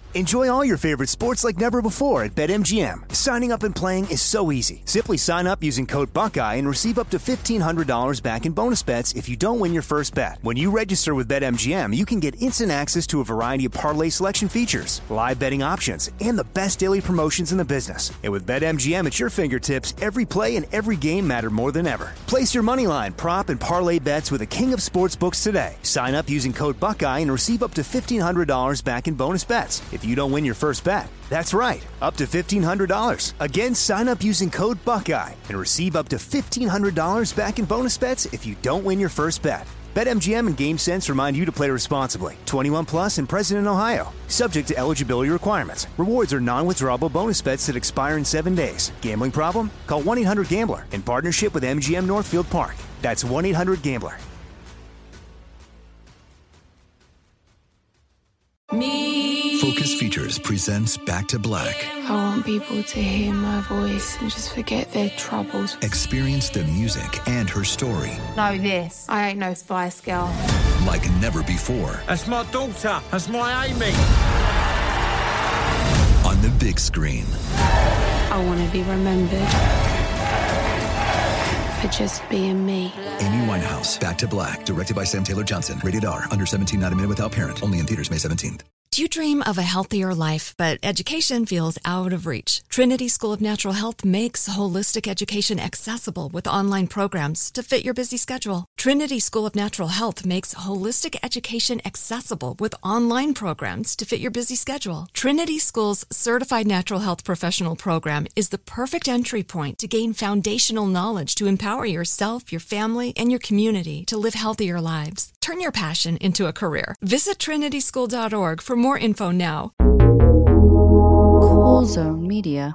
Enjoy all your favorite sports like never before at BetMGM. Signing up and playing is so easy. Simply sign up using code Buckeye and receive up to $1,500 back in bonus bets if you don't win your first bet. When you register with BetMGM, you can get instant access to a variety of parlay selection features, live betting options, and the best daily promotions in the business. And with BetMGM at your fingertips, every play and every game matter more than ever. Place your moneyline, prop, and parlay bets with the king of sportsbooks today. Sign up using code Buckeye and receive up to $1,500 back in bonus bets if you don't win your first bet. That's right, up to $1,500. Again, sign up using code Buckeye and receive up to $1,500 back in bonus bets if you don't win your first bet. BetMGM and GameSense remind you to play responsibly. 21 plus and present in Ohio. Subject to eligibility requirements. Rewards are non-withdrawable bonus bets that expire in 7 days. Gambling problem? Call 1-800-GAMBLER in partnership with MGM Northfield Park. That's 1-800-GAMBLER. Focus Features presents Back to Black. I want people to hear my voice and just forget their troubles. Experience the music and her story. Know this, I ain't no Spice Girl. Like never before. That's my daughter. That's my Amy. On the big screen. I want to be remembered for just being me. Amy Winehouse, Back to Black, directed by Sam Taylor Johnson. Rated R, under 17, not a minute without parent. Only in theaters May 17th. Do you dream of a healthier life, but education feels out of reach? Trinity School of Natural Health makes holistic education accessible with online programs to fit your busy schedule. Trinity School of Natural Health makes holistic education accessible with online programs to fit your busy schedule. Trinity School's Certified Natural Health Professional Program is the perfect entry point to gain foundational knowledge to empower yourself, your family, and your community to live healthier lives. Turn your passion into a career. Visit trinityschool.org for more info now. Cool Zone Media.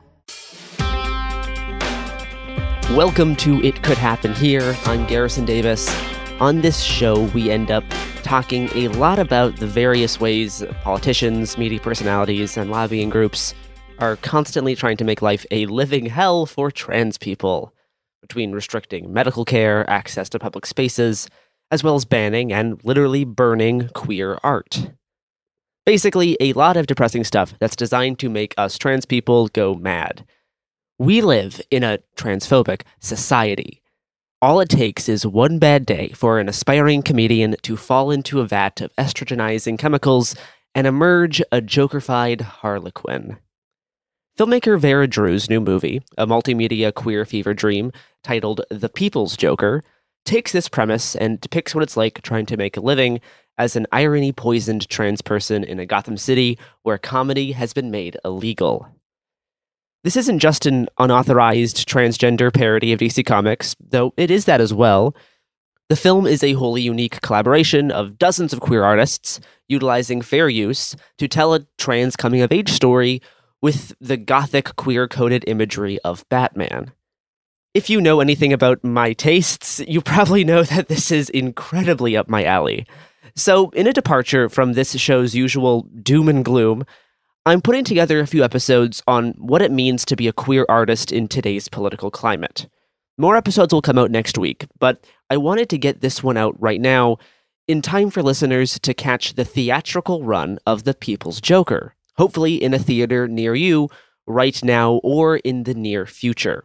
Welcome to It Could Happen Here. I'm Garrison Davis. On this show, we end up talking a lot about the various ways politicians, media personalities, and lobbying groups are constantly trying to make life a living hell for trans people, between restricting medical care, access to public spaces, as well as banning and literally burning queer art. Basically, a lot of depressing stuff that's designed to make us trans people go mad. We live in a transphobic society. All it takes is one bad day for an aspiring comedian to fall into a vat of estrogenizing chemicals and emerge a jokerfied harlequin. Filmmaker Vera Drew's new movie, a multimedia queer fever dream titled The People's Joker, takes this premise and depicts what it's like trying to make a living as an irony-poisoned trans person in a Gotham City where comedy has been made illegal. This isn't just an unauthorized transgender parody of DC Comics, though it is that as well. The film is a wholly unique collaboration of dozens of queer artists utilizing fair use to tell a trans coming-of-age story with the gothic queer-coded imagery of Batman. If you know anything about my tastes, you probably know that this is incredibly up my alley. So, in a departure from this show's usual doom and gloom, I'm putting together a few episodes on what it means to be a queer artist in today's political climate. More episodes will come out next week, but I wanted to get this one out right now, in time for listeners to catch the theatrical run of The People's Joker, hopefully in a theater near you right now or in the near future.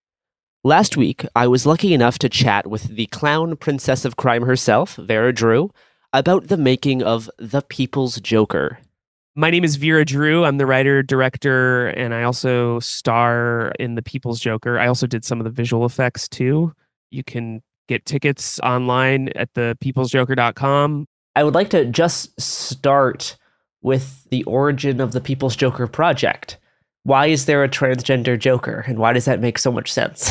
Last week, I was lucky enough to chat with the clown princess of crime herself, Vera Drew, about the making of The People's Joker. My name is Vera Drew. I'm the writer, director, and I also star in The People's Joker. I also did some of the visual effects too. You can get tickets online at thepeoplesjoker.com. I would like to just start with the origin of the People's Joker project. Why is there a transgender Joker, and why does that make so much sense?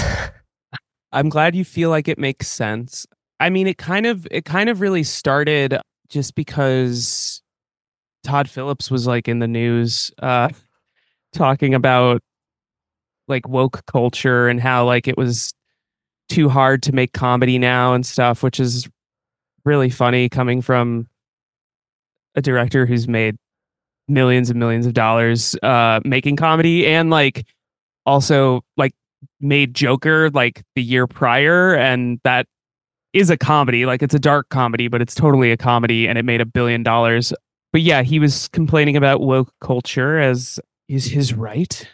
I'm glad you feel like it makes sense. I mean, it kind of really started just because Todd Phillips was like in the news talking about like woke culture and how like it was too hard to make comedy now and stuff, which is really funny coming from a director who's made millions and millions of dollars making comedy, and like also like made Joker like the year prior, and that is a comedy. Like, it's a dark comedy, but it's totally a comedy, and it made $1 billion but yeah, he was complaining about woke culture, as is his right.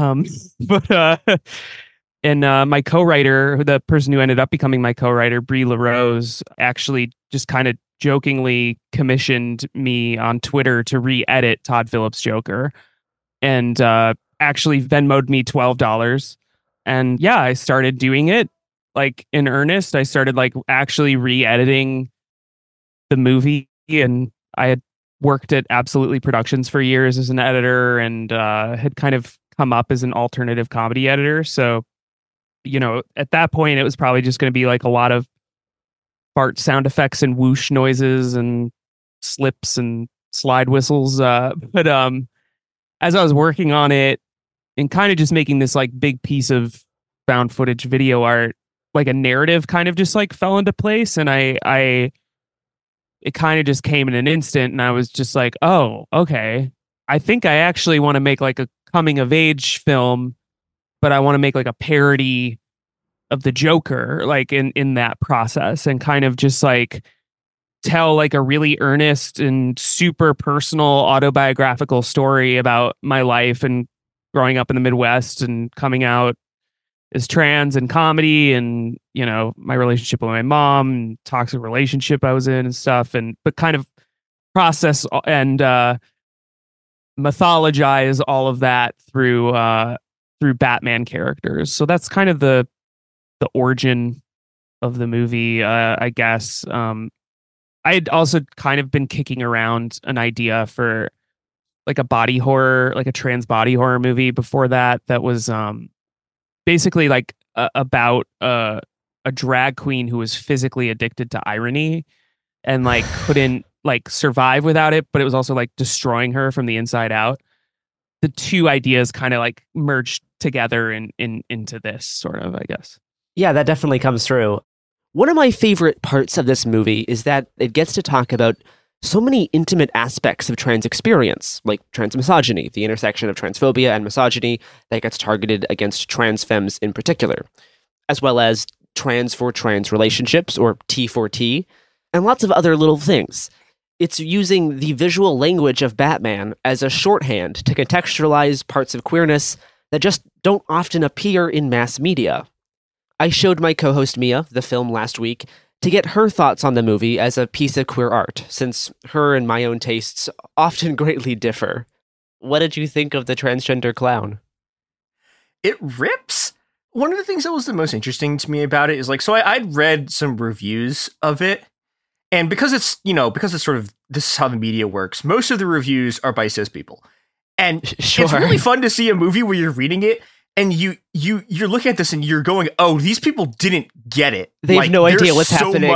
But and my co-writer, the person who ended up becoming my co-writer, Brie LaRose, actually just kind of jokingly commissioned me on Twitter to re-edit Todd Phillips' Joker, and actually Venmo'd me $12. And yeah, I started doing it like in earnest. I started like actually re-editing the movie, and I had worked at Absolutely Productions for years as an editor, and had kind of come up as an alternative comedy editor. So, you know, at that point, it was probably just going to be like a lot of fart sound effects and whoosh noises and slips and slide whistles. But as I was working on it and kind of just making this like big piece of found footage video art, like a narrative kind of just like fell into place. And it kind of just came in an instant, and I was just like, oh, okay. I think I actually want to make like a coming of age film, but I want to make like a parody of the Joker, like in that process, and kind of just like tell like a really earnest and super personal autobiographical story about my life and growing up in the Midwest and coming out as trans and comedy, and, you know, my relationship with my mom and toxic relationship I was in and stuff, and but kind of process and mythologize all of that through Batman characters. So that's kind of the origin of the movie, I guess. I had also kind of been kicking around an idea for like a body horror, like a trans body horror movie before that was basically like about a drag queen who was physically addicted to irony and like couldn't like survive without it, but it was also like destroying her from the inside out. The two ideas kind of like merged together into this sort of, I guess. Yeah, that definitely comes through. One of my favorite parts of this movie is that it gets to talk about so many intimate aspects of trans experience, like trans misogyny, the intersection of transphobia and misogyny that gets targeted against trans femmes in particular, as well as trans for trans relationships, or T4T, and lots of other little things. It's using the visual language of Batman as a shorthand to contextualize parts of queerness that just don't often appear in mass media. I showed my co-host Mia the film last week to get her thoughts on the movie as a piece of queer art, since her and my own tastes often greatly differ. What did you think of the transgender clown? It rips. One of the things that was the most interesting to me about it is like, so I'd read some reviews of it, and because it's sort of, this is how the media works, most of the reviews are by cis people. And Sure. It's really fun to see a movie where you're reading it and you're looking at this and you're going, oh, these people didn't get it. They have no idea what's happening.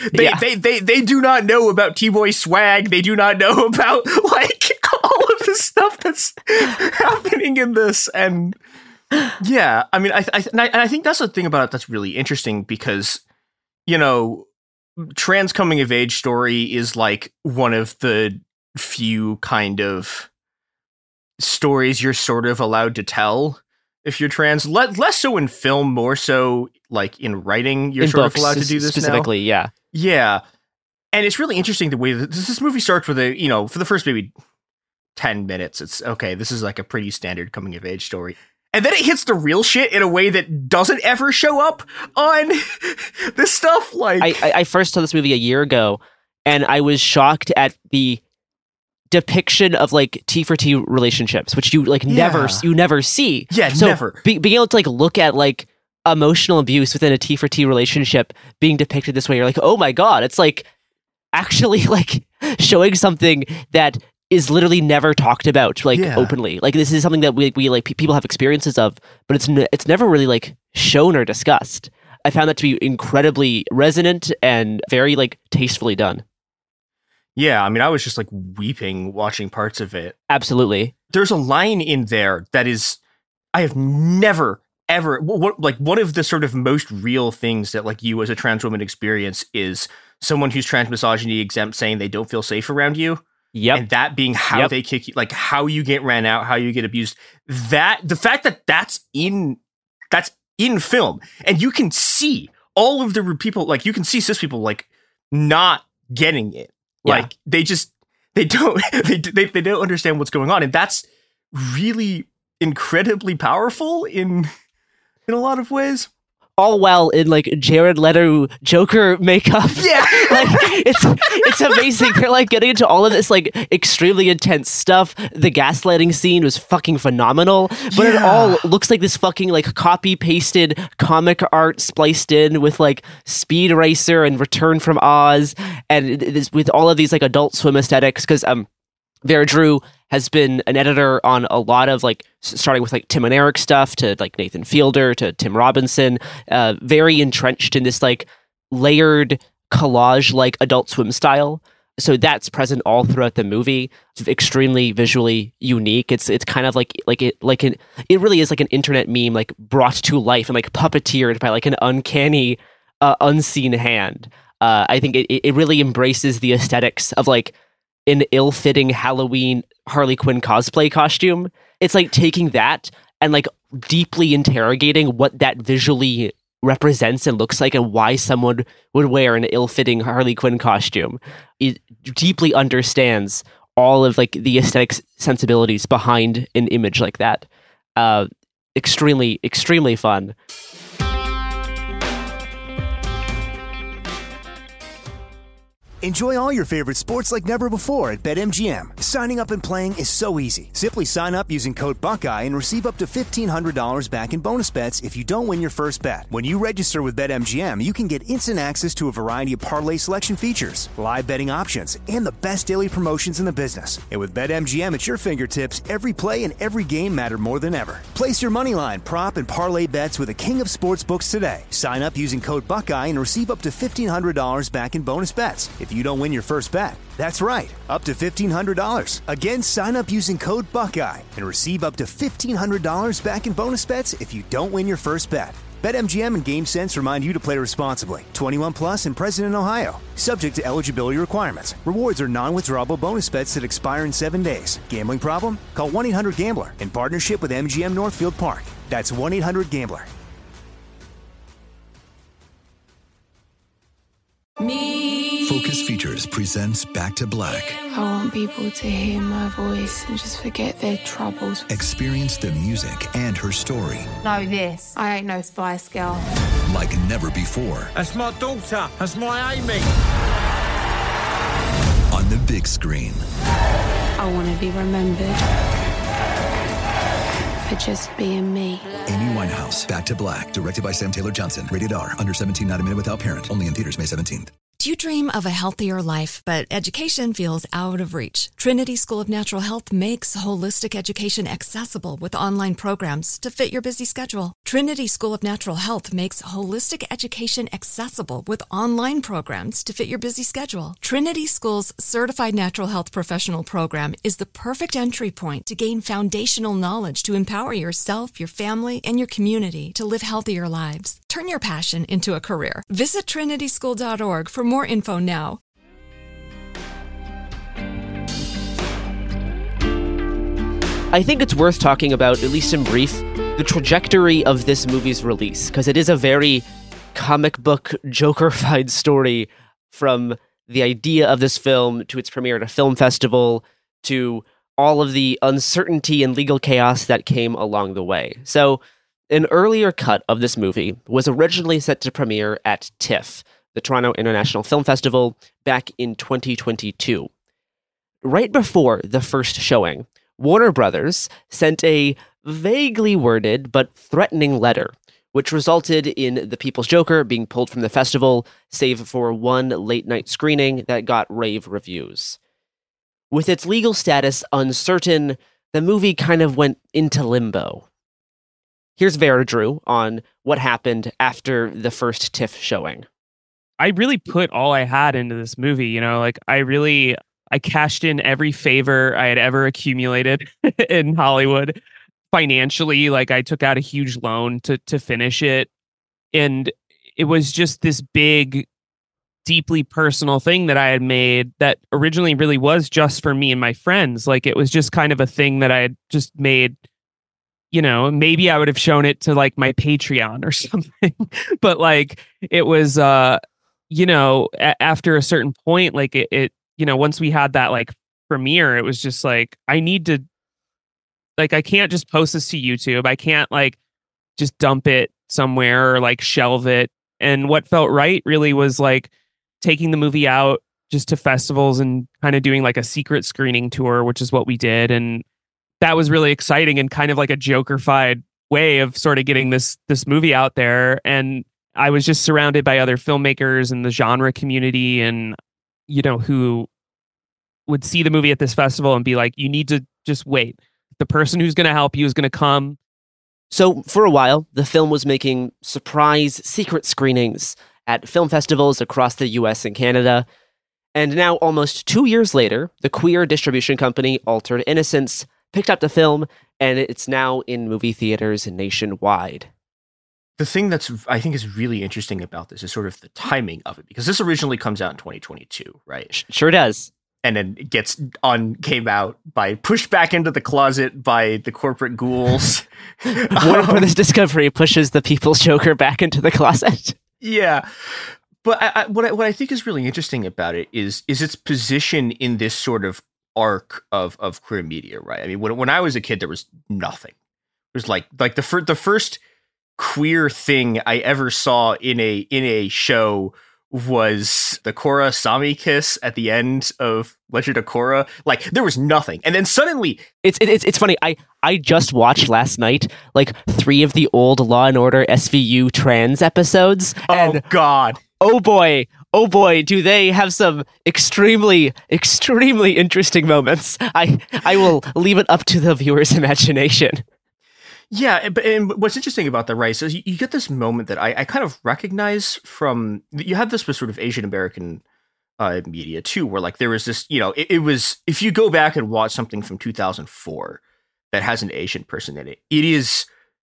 They do not know about T-Boy swag. They do not know about like all of the stuff that's happening in this. And yeah, I mean, I think that's the thing about it that's really interesting, because, you know, trans coming of age story is like one of the few kind of stories you're sort of allowed to tell if you're trans, less so in film, more so like in writing, you're in sort books, of allowed to do this specifically, now. Yeah. And it's really interesting the way that this movie starts with a, you know, for the first maybe 10 minutes, it's okay, this is like a pretty standard coming of age story. And then it hits the real shit in a way that doesn't ever show up on this stuff. Like I first saw this movie a year ago, and I was shocked at the depiction of like T4T relationships, which you like never see. Yeah, so never. Being able to like look at like emotional abuse within a T4T relationship being depicted this way, you're like, oh my god, it's like actually like showing something that is literally never talked about like openly. Like this is something that we like people have experiences of, but it's never really like shown or discussed. I found that to be incredibly resonant and very like tastefully done. Yeah, I mean, I was just like weeping watching parts of it. Absolutely. There's a line in there that is, I have never, ever, like one of the sort of most real things that like you as a trans woman experience is someone who's trans misogyny exempt saying they don't feel safe around you. Yep. And that being how they kick you, like how you get ran out, how you get abused. That the fact that that's in film, and you can see all of the people, like you can see cis people like not getting it. Like they they don't they don't understand what's going on, and that's really incredibly powerful in a lot of ways. All while in like Jared Leto Joker makeup. Yeah. Like it's amazing. They're like getting into all of this like extremely intense stuff. The gaslighting scene was fucking phenomenal, but it all looks like this fucking like copy pasted comic art spliced in with like Speed Racer and Return from Oz, and this with all of these like Adult Swim aesthetics, because Vera Drew has been an editor on a lot of like starting with like Tim and Eric stuff to like Nathan Fielder to Tim Robinson, very entrenched in this like layered collage like Adult Swim style. So that's present all throughout the movie. It's extremely visually unique. It's kind of it really is like an internet meme like brought to life and like puppeteered by like an uncanny unseen hand. I think it really embraces the aesthetics of like an ill-fitting Halloween Harley Quinn cosplay costume. It's like taking that and like deeply interrogating what that visually represents and looks like and why someone would wear an ill-fitting Harley Quinn costume. It deeply understands all of like the aesthetic sensibilities behind an image like that. Extremely, extremely fun. Enjoy all your favorite sports like never before at BetMGM. Signing up and playing is so easy. Simply sign up using code Buckeye and receive up to $1,500 back in bonus bets if you don't win your first bet. When you register with BetMGM, you can get instant access to a variety of parlay selection features, live betting options, and the best daily promotions in the business. And with BetMGM at your fingertips, every play and every game matter more than ever. Place your moneyline, prop, and parlay bets with the king of sportsbooks today. Sign up using code Buckeye and receive up to $1,500 back in bonus bets if you don't win your first bet. That's right, up to $1,500. Again, sign up using code Buckeye and receive up to $1,500 back in bonus bets if you don't win your first bet. BetMGM and GameSense remind you to play responsibly. 21 plus and present in Ohio. Subject to eligibility requirements. Rewards are non-withdrawable bonus bets that expire in 7 days. Gambling problem? Call 1-800-GAMBLER in partnership with MGM Northfield Park. That's 1-800-GAMBLER. Focus Features presents Back to Black. I want people to hear my voice and just forget their troubles. Experience the music and her story Know this, I ain't no Spice Girl. like never before That's my daughter. That's my Amy. on the big screen. I want to be remembered for just being me. Amy Winehouse, Back to Black, directed by Sam Taylor Johnson. Rated R, under 17, not a minute without parent. Only in theaters May 17th. Do you dream of a healthier life, but education feels out of reach? Trinity School of Natural Health makes holistic education accessible with online programs to fit your busy schedule. Trinity School of Natural Health makes holistic education accessible with online programs to fit your busy schedule. Trinity School's Certified Natural Health Professional Program is the perfect entry point to gain foundational knowledge to empower yourself, your family, and your community to live healthier lives. Turn your passion into a career. Visit trinityschool.org for more info now. I think it's worth talking about, at least in brief, the trajectory of this movie's release, because it is a very comic book Joker-fied story, from the idea of this film to its premiere at a film festival to all of the uncertainty and legal chaos that came along the way. So an earlier cut of this movie was originally set to premiere at TIFF, the Toronto International Film Festival, back in 2022. Right before the first showing, Warner Brothers sent a vaguely worded but threatening letter, which resulted in The People's Joker being pulled from the festival, save for one late-night screening that got rave reviews. With its legal status uncertain, the movie kind of went into limbo. Here's Vera Drew on what happened after the first TIFF showing. I really put all I had into this movie, you know, like I cashed in every favor I had ever accumulated in Hollywood financially. Like I took out a huge loan to finish it. And it was just this big, deeply personal thing that I had made that originally really was just for me and my friends. Like it was just kind of a thing that I had just made, you know, maybe I would have shown it to like my Patreon or something, but like it was, you know, after a certain point, like it, you know, once we had that like premiere, it was just like, I need to, like, I can't just post this to YouTube. I can't like just dump it somewhere or like shelve it. And what felt right really was like taking the movie out just to festivals and kind of doing like a secret screening tour, which is what we did. And that was really exciting and kind of like a Joker-fied way of sort of getting this movie out there. And I was just surrounded by other filmmakers and the genre community, and you know, who would see the movie at this festival and be like, you need to just wait. The person who's going to help you is going to come. So for a while, the film was making surprise secret screenings at film festivals across the US and Canada. And now, almost 2 years later, the queer distribution company Altered Innocence picked up the film, and it's now in movie theaters nationwide. The thing that's, I think, is really interesting about this is sort of the timing of it, because this originally comes out in 2022, right? Sure does. And then it came out pushed back into the closet by the corporate ghouls. Warner Brothers Discovery pushes the People's Joker back into the closet. Yeah. But what I think is really interesting about it is its position in this sort of arc of queer media, right? I mean, when I was a kid, there was nothing. It was like the first queer thing I ever saw in a show was the Korra Sami kiss at the end of Legend of Korra. Like, there was nothing, and then suddenly it's funny. I just watched last night like 3 of the old Law and Order SVU trans episodes. And God. Oh boy, do they have some extremely, extremely interesting moments. I will leave it up to the viewer's imagination. Yeah, and what's interesting about that, right, so you get this moment that I kind of recognize from, you have this with sort of Asian American media too, where like there was this, you know, it was, if you go back and watch something from 2004 that has an Asian person in it, it is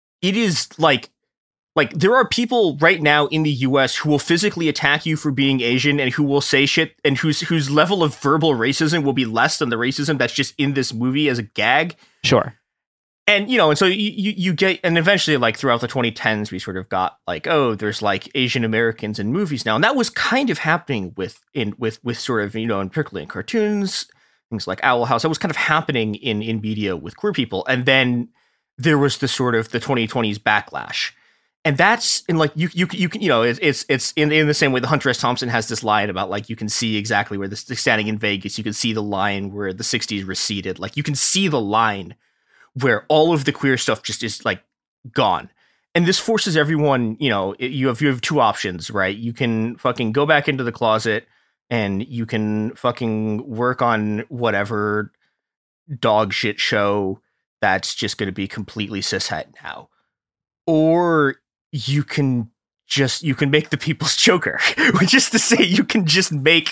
like there are people right now in the US who will physically attack you for being Asian and who will say shit and whose level of verbal racism will be less than the racism that's just in this movie as a gag. Sure. And, you know, and so you get, and eventually, like, throughout the 2010s, we sort of got, like, oh, there's, like, Asian Americans in movies now. And that was kind of happening with sort of, you know, and particularly in cartoons, things like Owl House. That was kind of happening in media with queer people. And then there was the sort of the 2020s backlash. And that's, in like, you can, you know, it's in the same way the Hunter S. Thompson has this line about, like, you can see exactly where standing in Vegas, you can see the line where the 60s receded. Like, you can see the line where all of the queer stuff just is like gone. And this forces everyone, you know, you have 2 options, right? You can fucking go back into the closet and you can fucking work on whatever dog shit show that's just going to be completely cishet now. Or you can make the People's Joker, which is to say you can just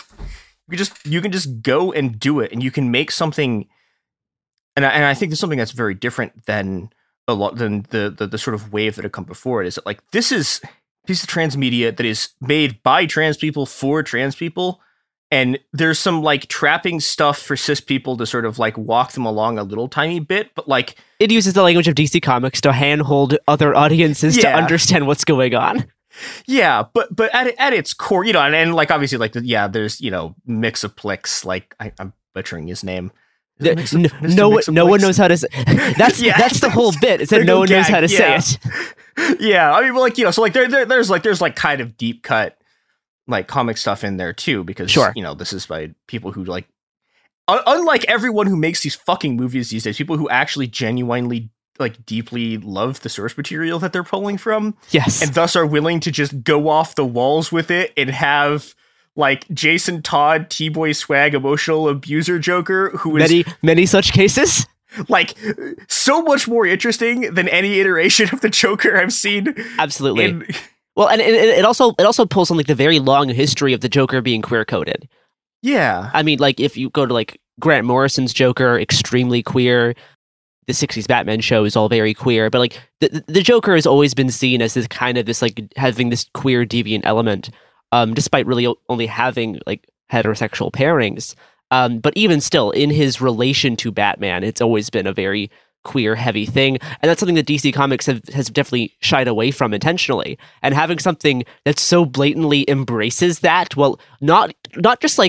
go and do it, and you can make something. And I think there's something that's very different than the sort of wave that had come before it. Is that like this is a piece of trans media that is made by trans people for trans people, and there's some like trapping stuff for cis people to sort of like walk them along a little tiny bit, but like it uses the language of DC Comics to handhold other audiences to understand what's going on. Yeah, but at its core, you know, and like obviously like there's, you know, Mixaplex, like I'm butchering his name. No one knows how to say that's the whole bit. Is that no one knows how to say it. Yeah, I mean, well, like, you know, so like there's kind of deep cut like comic stuff in there too, because you know, this is by people who like, unlike everyone who makes these fucking movies these days, people who actually genuinely like deeply love the source material that they're pulling from. Yes, and thus are willing to just go off the walls with it and have like Jason Todd, T-Boy Swag, emotional abuser Joker, who is many such cases. Like, so much more interesting than any iteration of the Joker I've seen. Absolutely. Well, and it also pulls on like the very long history of the Joker being queer coded. Yeah. I mean, like if you go to like Grant Morrison's Joker, extremely queer. The 60s Batman show is all very queer, but like the Joker has always been seen as this kind of this like having this queer deviant element. Despite really only having like heterosexual pairings. But even still, in his relation to Batman, it's always been a very queer heavy thing. And that's something that DC Comics has definitely shied away from intentionally. And having something that so blatantly embraces that, well, not just like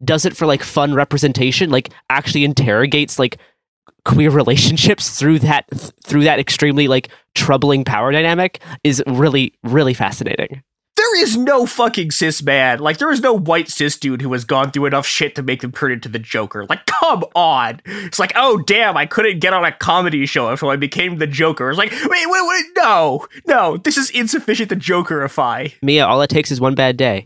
does it for like fun representation, like actually interrogates like queer relationships through that extremely like troubling power dynamic is really, really fascinating. There is no fucking cis man. Like, there is no white cis dude who has gone through enough shit to make them turn into the Joker. Like, come on. It's like, oh, damn, I couldn't get on a comedy show, so I became the Joker. It's like, wait, no, this is insufficient to Jokerify. Mia, all it takes is one bad day.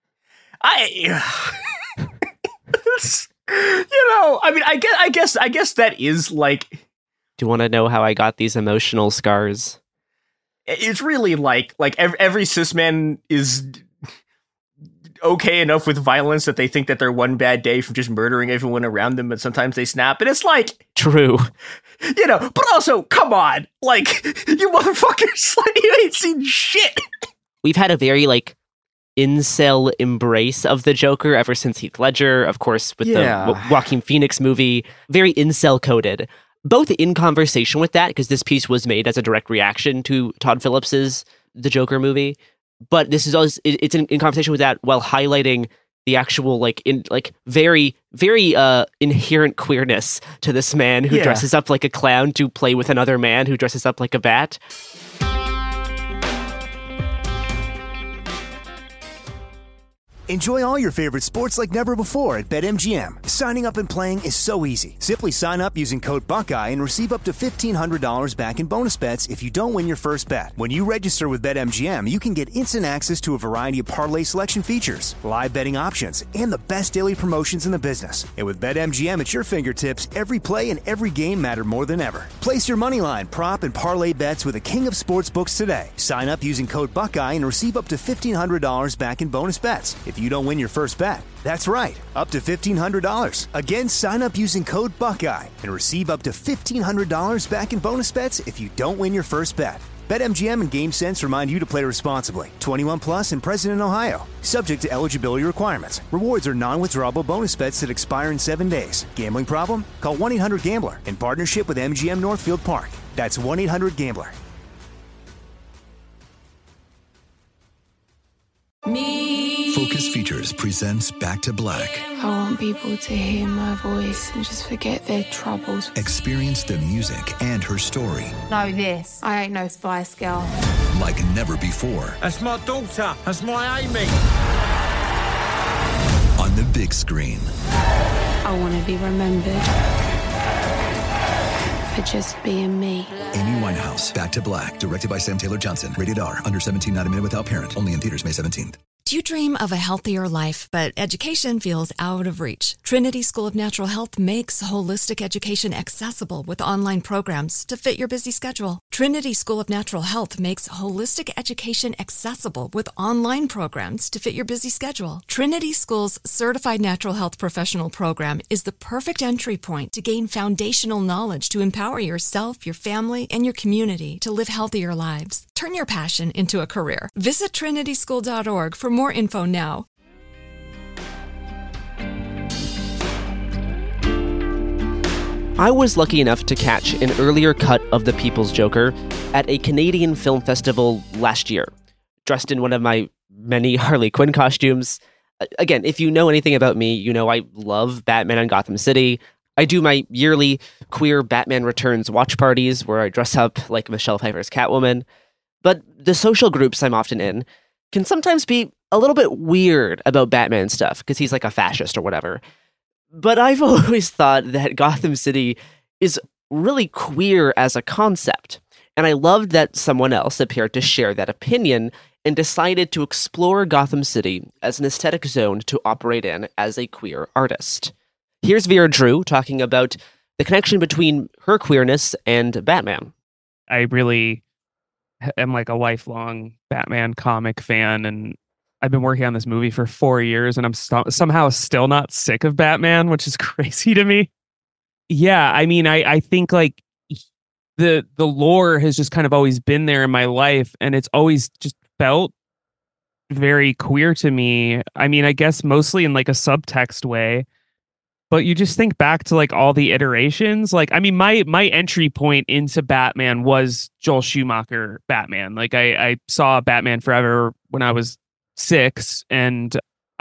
I guess that is like... Do you want to know how I got these emotional scars? It's really like every cis man is okay enough with violence that they think that they're one bad day from just murdering everyone around them, but sometimes they snap. And it's like... True. But also, come on. Like, you motherfuckers, like, you ain't seen shit. We've had a very, like, incel embrace of the Joker ever since Heath Ledger, of course, with the Joaquin Phoenix movie. Very incel-coded. Both in conversation with that, because this piece was made as a direct reaction to Todd Phillips's The Joker movie, but this is always it's in conversation with that while highlighting the actual very very inherent queerness to this man who dresses up like a clown to play with another man who dresses up like a bat. Enjoy all your favorite sports like never before at BetMGM. Signing up and playing is so easy. Simply sign up using code Buckeye and receive up to $1,500 back in bonus bets if you don't win your first bet. When you register with BetMGM, you can get instant access to a variety of parlay selection features, live betting options, and the best daily promotions in the business. And with BetMGM at your fingertips, every play and every game matter more than ever. Place your moneyline, prop, and parlay bets with the king of sportsbooks today. Sign up using code Buckeye and receive up to $1,500 back in bonus bets if you don't win your first bet. That's right, up to $1,500. Again, sign up using code Buckeye and receive up to $1,500 back in bonus bets if you don't win your first bet. BetMGM and GameSense remind you to play responsibly. 21 plus and present in Ohio. Subject to eligibility requirements. Rewards are non-withdrawable bonus bets that expire in 7 days. Gambling problem? Call 1-800-GAMBLER in partnership with MGM Northfield Park. That's 1-800-GAMBLER. Focus Features presents Back to Black. I want people to hear my voice and just forget their troubles. Experience the music and her story. Know this. I ain't no Spice Girl. Like never before. That's my daughter. That's my Amy. On the big screen. I want to be remembered for just being me. Amy Winehouse, Back to Black, directed by Sam Taylor Johnson. Rated R, under 17, not a minute without parent. Only in theaters May 17th. Do you dream of a healthier life, but education feels out of reach? Trinity School of Natural Health makes holistic education accessible with online programs to fit your busy schedule. Trinity School of Natural Health makes holistic education accessible with online programs to fit your busy schedule. Trinity School's Certified Natural Health Professional Program is the perfect entry point to gain foundational knowledge to empower yourself, your family, and your community to live healthier lives. Turn your passion into a career. Visit trinityschool.org for more info now. I was lucky enough to catch an earlier cut of The People's Joker at a Canadian film festival last year, dressed in one of my many Harley Quinn costumes. Again, if you know anything about me, you know I love Batman and Gotham City. I do my yearly queer Batman Returns watch parties where I dress up like Michelle Pfeiffer's Catwoman. But the social groups I'm often in can sometimes be a little bit weird about Batman stuff because he's like a fascist or whatever. But I've always thought that Gotham City is really queer as a concept. And I loved that someone else appeared to share that opinion and decided to explore Gotham City as an aesthetic zone to operate in as a queer artist. Here's Vera Drew talking about the connection between her queerness and Batman. I really am like a lifelong Batman comic fan, and I've been working on this movie for 4 years, and I'm somehow still not sick of Batman, which is crazy to me. Yeah, I mean, I think like the lore has just kind of always been there in my life, and it's always just felt very queer to me. I mean, I guess mostly in like a subtext way. But you just think back to like all the iterations. Like, I mean, my entry point into Batman was Joel Schumacher Batman. Like I saw Batman Forever when I was 6, and I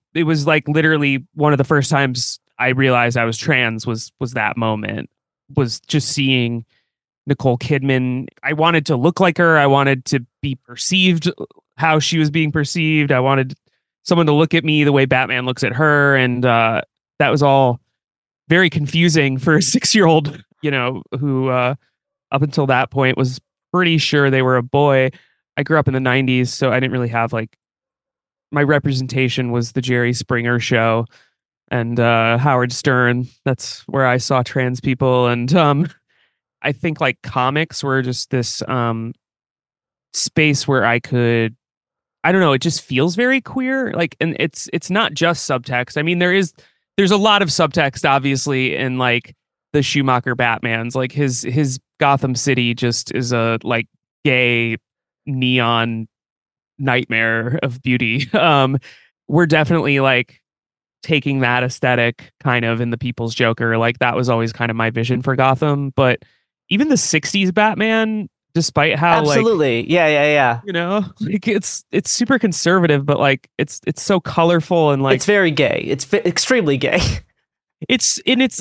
it was like literally one of the first times I realized I was trans was that moment, was just seeing Nicole Kidman. I wanted to look like her. I wanted to be perceived how she was being perceived. I wanted someone to look at me the way Batman looks at her. And that was all very confusing for a 6-year-old, who up until that point was pretty sure they were a boy. I grew up in the 90s, so I didn't really have my representation was the Jerry Springer show and Howard Stern. That's where I saw trans people. And I think comics were just this space where I don't know, it just feels very queer. And it's not just subtext. I mean, there's a lot of subtext, obviously, in the Schumacher Batmans. His Gotham City just is a gay neon nightmare of beauty. We're definitely taking that aesthetic kind of in the People's Joker. That was always kind of my vision for Gotham. But even the 60s Batman, despite how absolutely yeah it's super conservative, but it's so colorful and it's very gay. It's extremely gay. Because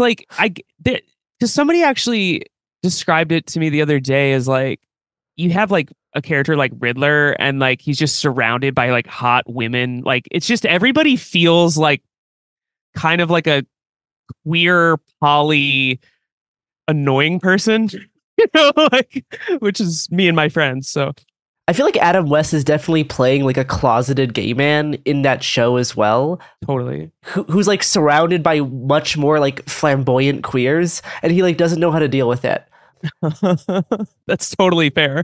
somebody actually described it to me the other day as you have a character like Riddler and he's just surrounded by hot women. It's just everybody feels kind of like a queer poly annoying person, which is me and my friends. So I feel like Adam West is definitely playing a closeted gay man in that show as well. Totally. Who's surrounded by much more flamboyant queers, and he doesn't know how to deal with it. That's totally fair.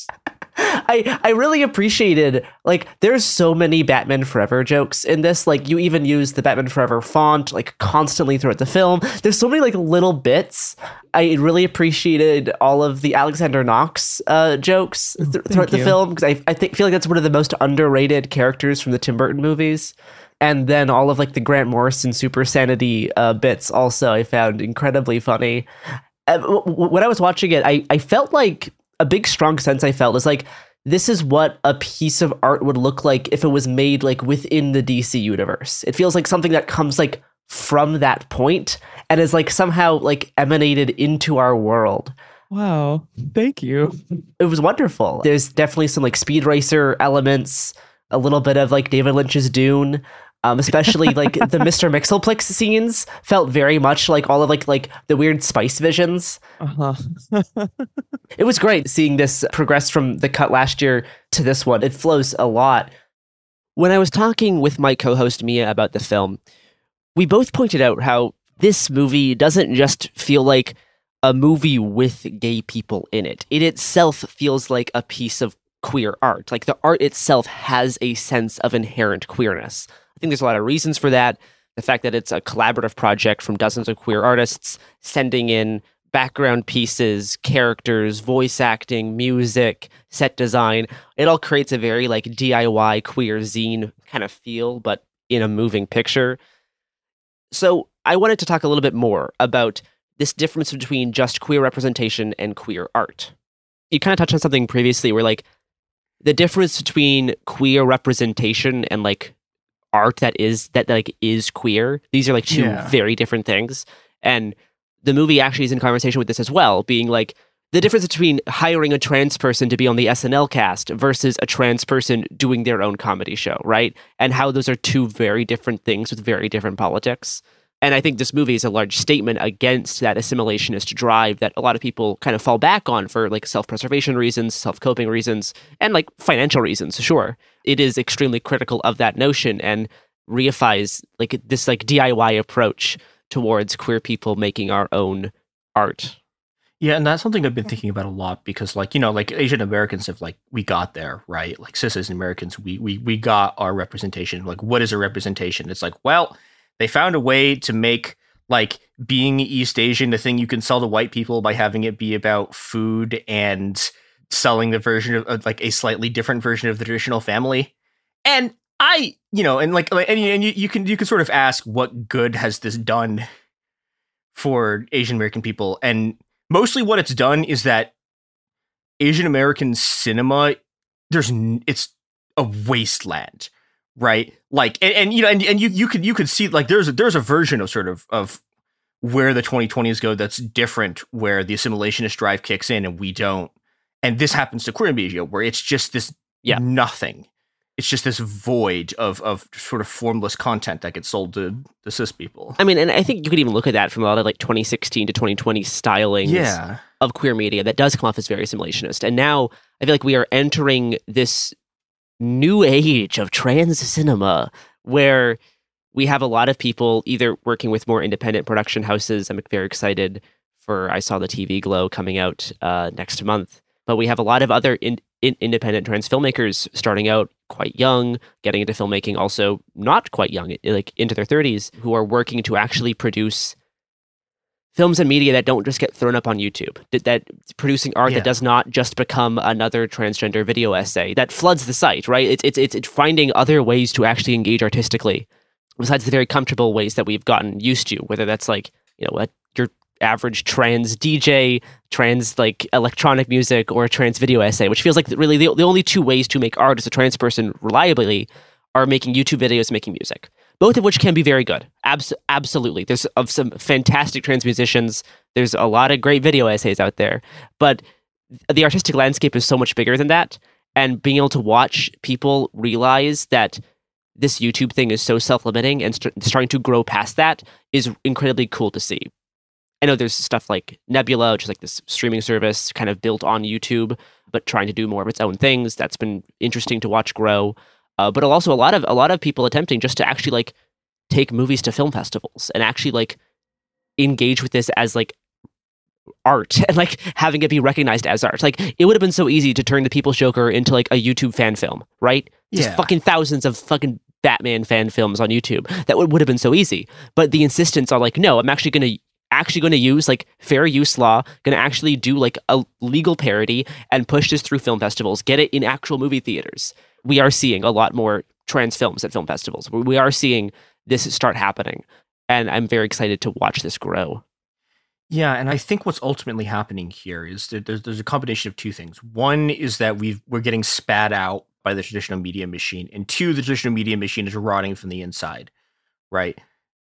I really appreciated there's so many Batman Forever jokes in this. You even use the Batman Forever font constantly throughout the film. There's so many little bits. I really appreciated all of the Alexander Knox jokes throughout the film, because I feel that's one of the most underrated characters from the Tim Burton movies. And then all of the Grant Morrison super sanity bits also I found incredibly funny. When I was watching it, I felt a big strong sense I felt is this is what a piece of art would look like if it was made within the DC universe. It feels like something that comes from that point and is somehow emanated into our world. Wow, thank you. It was wonderful. There's definitely some Speed Racer elements, a little bit of David Lynch's Dune. Especially the Mr. Mxyzptlk scenes felt very much all of the weird spice visions. It was great seeing this progress from the cut last year to this one. It flows a lot. When I was talking with my co-host Mia about the film, we both pointed out how this movie doesn't just feel like a movie with gay people in it. It itself feels like a piece of queer art. The art itself has a sense of inherent queerness. I think there's a lot of reasons for that. The fact that it's a collaborative project from dozens of queer artists sending in background pieces, characters, voice acting, music, set design. It all creates a very DIY queer zine kind of feel, but in a moving picture. So I wanted to talk a little bit more about this difference between just queer representation and queer art. You kind of touched on something previously where the difference between queer representation and art that is queer. These are two very different things. And the movie actually is in conversation with this as well, being the difference between hiring a trans person to be on the SNL cast versus a trans person doing their own comedy show, right? And how those are two very different things with very different politics. And I think this movie is a large statement against that assimilationist drive that a lot of people kind of fall back on for self-preservation reasons, self-coping reasons, and financial reasons, sure. It is extremely critical of that notion and reifies this DIY approach towards queer people making our own art. Yeah, and that's something I've been thinking about a lot because Asian Americans have we got there, right? Cis Asian Americans, we got our representation. What is a representation? It's well, they found a way to make being East Asian a thing you can sell to white people by having it be about food and selling the version of a slightly different version of the traditional family. And you can sort of ask what good has this done for Asian American people? And mostly what it's done is that Asian American cinema, it's a wasteland, right? Like, and you could see like there's a version of sort of where the 2020s go that's different, where the assimilationist drive kicks in and we don't. And this happens to queer media, where it's just this nothing. It's just this void of sort of formless content that gets sold to the cis people. I mean, and I think you could even look at that from a lot of like 2016 to 2020 stylings of queer media that does come off as very assimilationist. And now I feel like we are entering this new age of trans cinema where we have a lot of people either working with more independent production houses. I'm very excited for I Saw the TV Glow coming out next month. But we have a lot of other independent trans filmmakers starting out quite young, getting into filmmaking also not quite young, like into their 30s, who are working to actually produce films and media that don't just get thrown up on YouTube, that producing art that does not just become another transgender video essay that floods the site, right? It's finding other ways to actually engage artistically besides the very comfortable ways that we've gotten used to, whether that's like, you know, your average trans DJ, trans like electronic music, or a trans video essay, which feels like really the only two ways to make art as a trans person reliably are making YouTube videos and making music, both of which can be very good. Absolutely. There's some fantastic trans musicians. There's a lot of great video essays out there, but the artistic landscape is so much bigger than that. And being able to watch people realize that this YouTube thing is so self-limiting and starting to grow past that is incredibly cool to see. I know there's stuff like Nebula, which is like this streaming service kind of built on YouTube, but trying to do more of its own things. That's been interesting to watch grow. But also a lot of people attempting just to actually like take movies to film festivals and actually like engage with this as like art and like having it be recognized as art. Like it would have been so easy to turn The People's Joker into like a YouTube fan film, right? Just fucking thousands of fucking Batman fan films on YouTube. That would have been so easy. But the insistence on like, no, I'm actually going to use like fair use law, going to actually do like a legal parody and push this through film festivals, get it in actual movie theaters. We are seeing a lot more trans films at film festivals. We are seeing this start happening. And I'm very excited to watch this grow. Yeah, and I think what's ultimately happening here is that there's a combination of two things. One is that we're getting spat out by the traditional media machine, and two, the traditional media machine is rotting from the inside, right?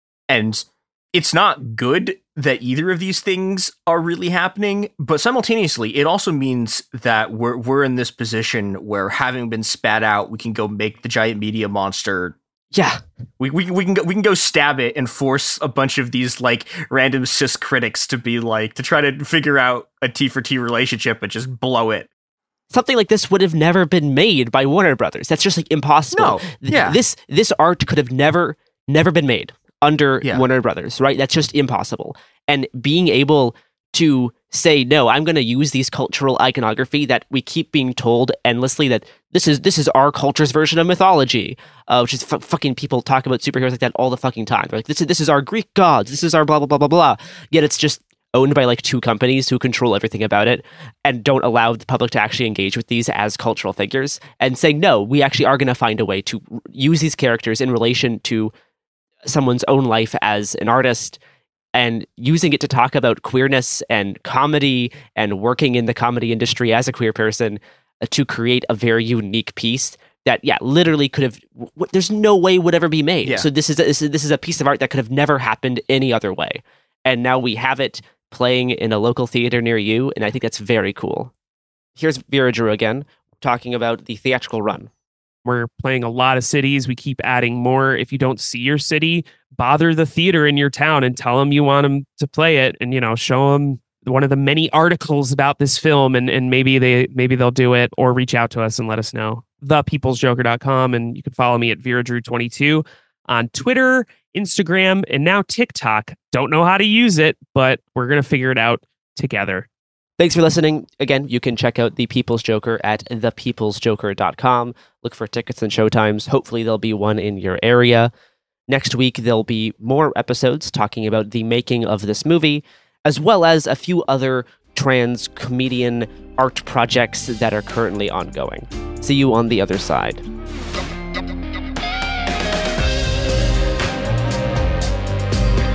And it's not good that either of these things are really happening, but simultaneously, it also means that we're in this position where, having been spat out, we can go make the giant media monster. Yeah, we can go stab it and force a bunch of these like random cis critics to try to figure out a T for T relationship and just blow it. Something like this would have never been made by Warner Brothers. That's just like impossible. No, yeah. This art could have never been made under Warner Brothers, right? That's just impossible. And being able to say, no, I'm going to use these cultural iconography that we keep being told endlessly that this is our culture's version of mythology, which is fucking people talk about superheroes like that all the fucking time. They're like, this is our Greek gods, this is our blah, blah, blah, blah, blah. Yet it's just owned by like two companies who control everything about it and don't allow the public to actually engage with these as cultural figures, and saying, no, we actually are going to find a way to use these characters in relation to someone's own life as an artist, and using it to talk about queerness and comedy and working in the comedy industry as a queer person to create a very unique piece that, literally could have, there's no way would ever be made. Yeah. So this is a piece of art that could have never happened any other way. And now we have it playing in a local theater near you, and I think that's very cool. Here's Vera Drew again, talking about the theatrical run. We're playing a lot of cities. We keep adding more. If you don't see your city, bother the theater in your town and tell them you want them to play it, and show them one of the many articles about this film, and maybe they'll do it, or reach out to us and let us know. ThePeoplesJoker.com, and you can follow me at VeraDrew22 on Twitter, Instagram, and now TikTok. Don't know how to use it, but we're going to figure it out together. Thanks for listening. Again, you can check out The People's Joker at ThePeoplesJoker.com. Look for tickets and showtimes. Hopefully there'll be one in your area. Next week, there'll be more episodes talking about the making of this movie, as well as a few other trans comedian art projects that are currently ongoing. See you on the other side. It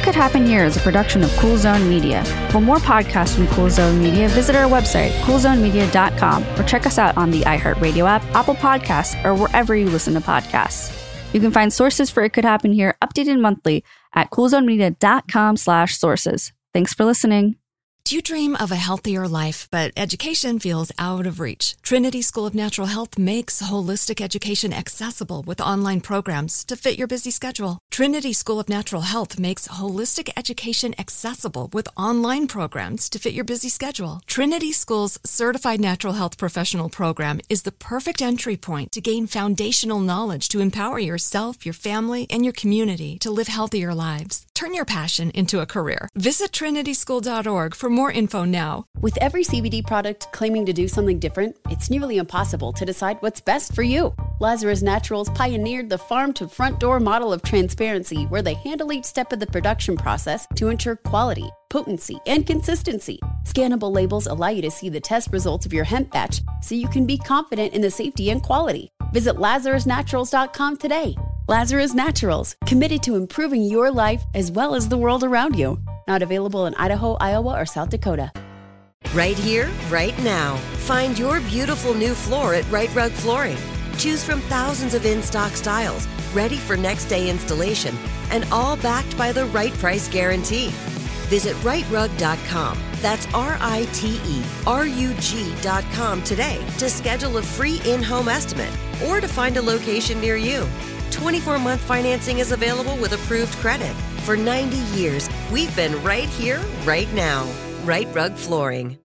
Could Happen Here is a production of Cool Zone Media. For more podcasts from Cool Zone Media, visit our website, coolzonemedia.com, or check us out on the iHeartRadio app, Apple Podcasts, or wherever you listen to podcasts. You can find sources for It Could Happen Here updated monthly at coolzonemedia.com/sources. Thanks for listening. Do you dream of a healthier life, but education feels out of reach? Trinity School of Natural Health makes holistic education accessible with online programs to fit your busy schedule. Trinity School of Natural Health makes holistic education accessible with online programs to fit your busy schedule. Trinity School's Certified Natural Health Professional Program is the perfect entry point to gain foundational knowledge to empower yourself, your family, and your community to live healthier lives. Turn your passion into a career. Visit trinityschool.org for more info now. With every CBD product claiming to do something different, it's nearly impossible to decide what's best for you. Lazarus Naturals pioneered the farm-to-front-door model of transparency, where they handle each step of the production process to ensure quality, potency, and consistency. Scannable labels allow you to see the test results of your hemp batch, so you can be confident in the safety and quality. Visit LazarusNaturals.com today. Lazarus Naturals, committed to improving your life as well as the world around you. Not available in Idaho, Iowa, or South Dakota. Right here, right now. Find your beautiful new floor at Right Rug Flooring. Choose from thousands of in-stock styles, ready for next day installation, and all backed by the right price guarantee. Visit rightrug.com. That's RITERUG.com today to schedule a free in-home estimate or to find a location near you. 24-month financing is available with approved credit. For 90 years, we've been right here, right now. Right Rug Flooring.